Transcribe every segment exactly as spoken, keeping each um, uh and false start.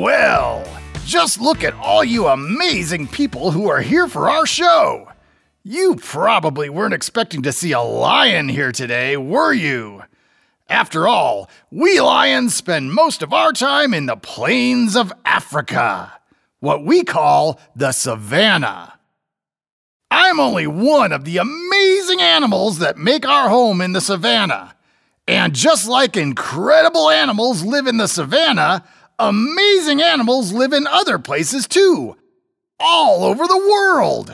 well, just look at all you amazing people who are here for our show. You probably weren't expecting to see a lion here today, were you? After all, we lions spend most of our time in the plains of Africa, what we call the savannah. I'm only one of the amazing animals that make our home in the savannah. And just like incredible animals live in the savannah, amazing animals live in other places too, all over the world.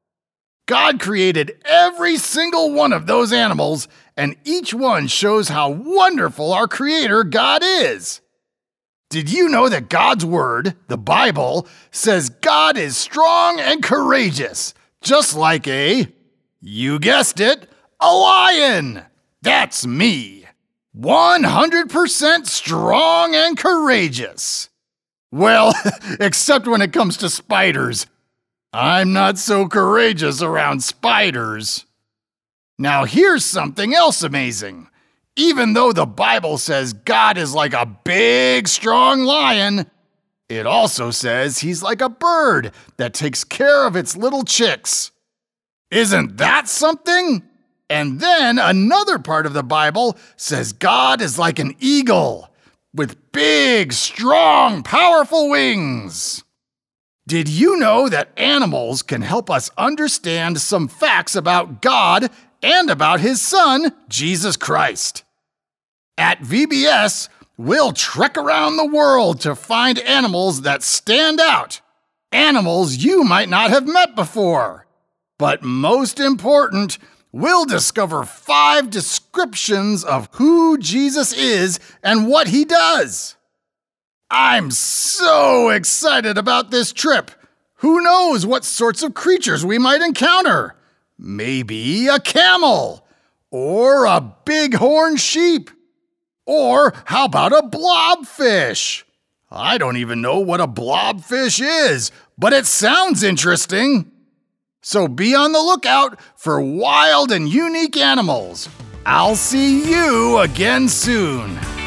God created every single one of those animals, and each one shows how wonderful our Creator God is. Did you know that God's Word, the Bible, says God is strong and courageous, just like a, you guessed it, a lion? That's me. one hundred percent strong and courageous. Well, except when it comes to spiders. I'm not so courageous around spiders. Now here's something else amazing. Even though the Bible says God is like a big, strong lion, it also says he's like a bird that takes care of its little chicks. Isn't that something? And then another part of the Bible says God is like an eagle with big, strong, powerful wings. Did you know that animals can help us understand some facts about God and about His Son, Jesus Christ? At V B S, we'll trek around the world to find animals that stand out, animals you might not have met before. But most important, we'll discover five descriptions of who Jesus is and what He does. I'm so excited about this trip. Who knows what sorts of creatures we might encounter? Maybe a camel, or a bighorn sheep, or how about a blobfish? I don't even know what a blobfish is, but it sounds interesting. So be on the lookout for wild and unique animals. I'll see you again soon.